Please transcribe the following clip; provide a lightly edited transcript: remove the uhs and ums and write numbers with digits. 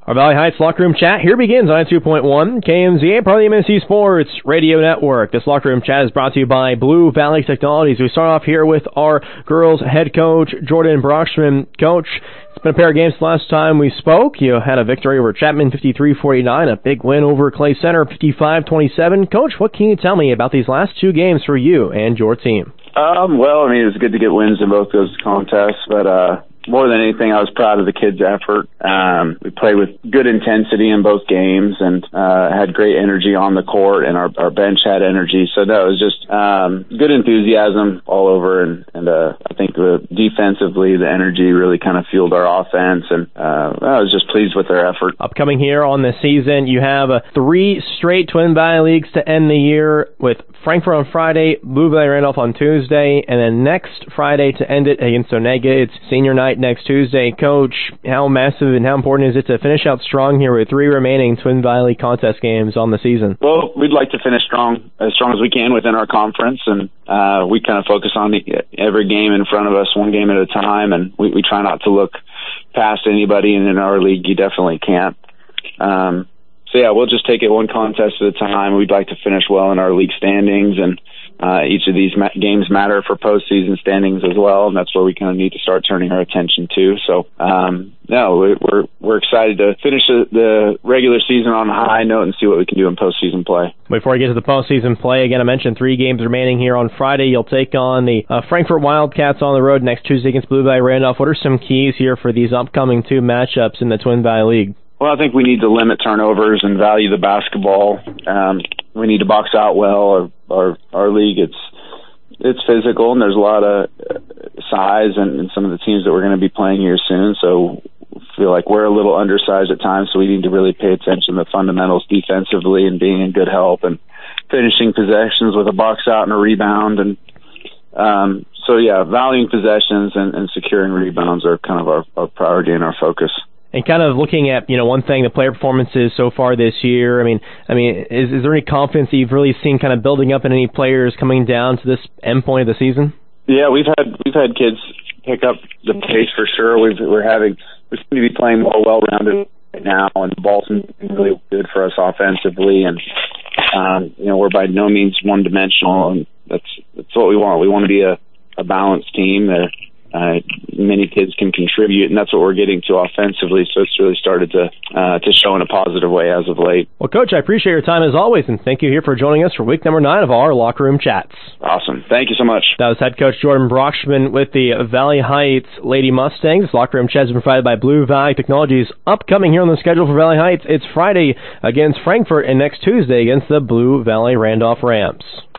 Our Valley Heights Locker Room Chat here begins on 92.1 KMZA, part of the MSC Sports Radio Network. This Locker Room Chat is brought to you by Blue Valley Technologies. We start off here with our girls head coach, Jordan Brockman. Coach, it's been a pair of games the last time we spoke. You had a victory over Chapman, 53-49, a big win over Clay Center, 55-27. Coach, what can you tell me about these last two games for you and your team? Well, I mean, it was good to get wins in both those contests, but more than anything, I was proud of the kids' effort. We played with good intensity in both games and had great energy on the court, and our bench had energy. So no, it was just good enthusiasm all over, and I think defensively the energy really kind of fueled our offense, and I was just pleased with their effort. Upcoming here on the season, you have 3 straight Twin Valley Leagues to end the year, with Frankfort on Friday, Blue Valley Randolph on Tuesday, and then next Friday to end it against Onega. It's senior night next Tuesday. Coach, how massive and how important is it to finish out strong here with 3 remaining Twin Valley contest games on the season? Well, we'd like to finish as strong as we can within our conference, and we kind of focus on every game in front of us, one game at a time, and we try not to look past anybody, and in our league you definitely can't. So yeah, we'll just take it one contest at a time. We'd like to finish well in our league standings, and each of these games matter for postseason standings as well, and that's where we kind of need to start turning our attention to. So, no, we're excited to finish the regular season on a high note and see what we can do in postseason play. Before we get to the postseason play, again, I mentioned 3 games remaining here on Friday. You'll take on the Frankfort Wildcats on the road next Tuesday against Blue Valley Randolph. What are some keys here for these upcoming 2 matchups in the Twin Valley League? Well, I think we need to limit turnovers and value the basketball. We need to box out well. Our league, it's physical, and there's a lot of size in some of the teams that we're going to be playing here soon. So I feel like we're a little undersized at times, so we need to really pay attention to the fundamentals defensively and being in good help and finishing possessions with a box out and a rebound. And so, yeah, valuing possessions and securing rebounds are kind of our priority and our focus. And kind of looking at, one thing, the player performances so far this year, I mean, is there any confidence that you've really seen kind of building up in any players coming down to this end point of the season? Yeah, we've had kids pick up the pace for sure. We seem to be playing more well-rounded right now, and the ball's been really good for us offensively, and we're by no means one-dimensional, and that's what we want. We want to be a balanced team that many kids can contribute, and that's what we're getting to offensively. So it's really started to show in a positive way as of late. Well, Coach, I appreciate your time as always, and thank you here for joining us for week number 9 of our Locker Room Chats. Awesome. Thank you so much. That was head coach Jordan Brockman with the Valley Heights Lady Mustangs. Locker Room Chats is provided by Blue Valley Technologies. Upcoming here on the schedule for Valley Heights, it's Friday against Frankfort and next Tuesday against the Blue Valley Randolph Rams.